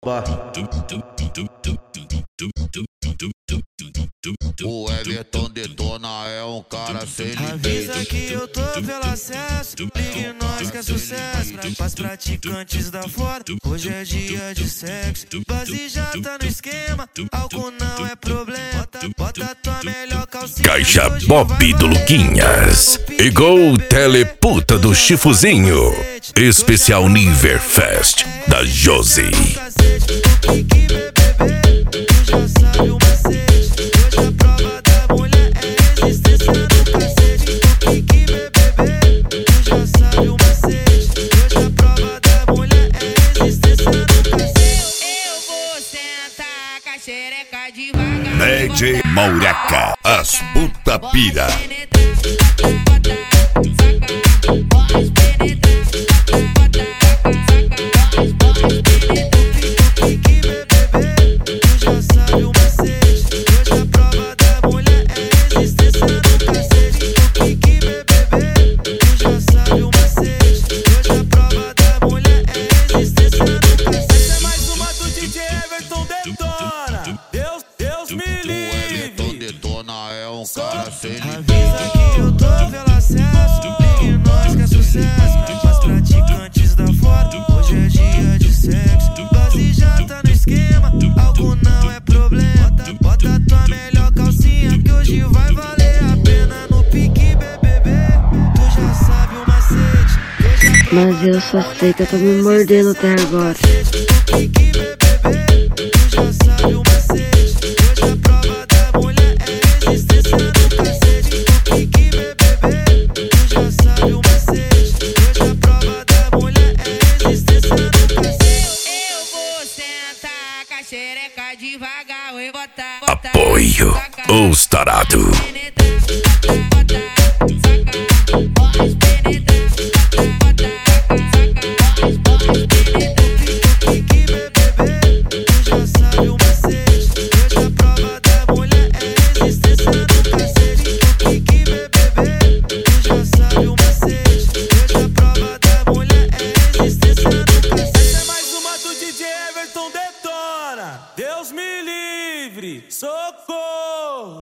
O Everton Detona é um cara sem limite. Avisa que eu tô pelo acesso, ligue nós que é sucesso. Pras praticantes da fora, hoje é dia de sexo. Base já tá no esquema, álcool não é problema. Bota tua melhor calcinha. Caixa Bob do Luquinhas e Gol Teleputa do Chifuzinho. Especial Niverfest da Josi. DJ Maureca, as puta pira. Avisa que eu tô pelo acesso, ligue nós que é sucesso. Pras praticantes da fora, hoje é dia de sexo. Base já tá no esquema, algo não é problema. Bota tua melhor calcinha que hoje vai valer a pena. No pique BBB, tu já sabe o macete. Mas eu só sei que eu tô me mordendo até agora. No pique BBB, tu já sabe o macete. Hoje a prova da mulher é resistência no cacete. No pique BBB, tu já sabe o macete. Hoje a prova da mulher é resistência no cacete. Eu vou sentar com a xereca devagar, eu vou botar. Apoio, os tarado.